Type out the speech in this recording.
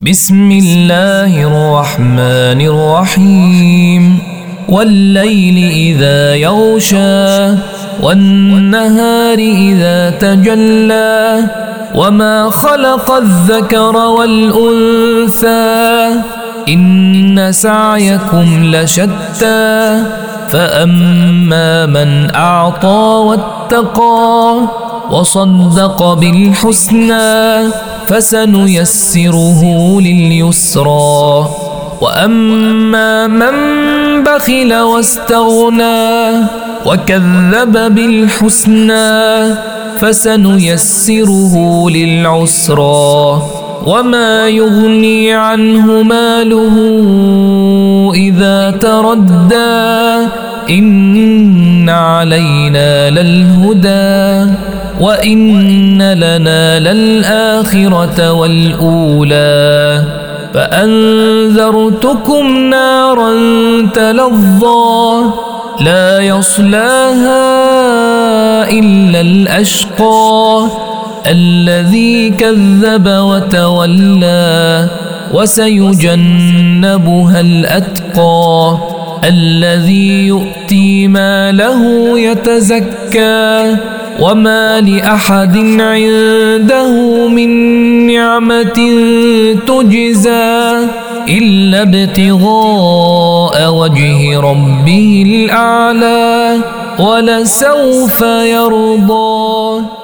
بسم الله الرحمن الرحيم والليل إذا يغشى والنهار إذا تجلى وما خلق الذكر والأنثى إن سعيكم لشتى فأما من أعطى واتقى وصدق بالحسنى فسنيسره لليسرى وأما من بخل واستغنى وكذب بالحسنى فسنيسره للعسرى وما يغني عنه ماله إذا تردى إن علينا للهدى وإن لنا للآخرة والأولى فأنذرتكم نارا تلظى لا يصلاها إلا الأشقى الذي كذب وتولى وسيجنبها الأتقى الذي يؤتي ماله يتزكى وما لأحد عنده من نعمة تجزى إلا ابتغاء وجه ربه الأعلى ولسوف يرضى.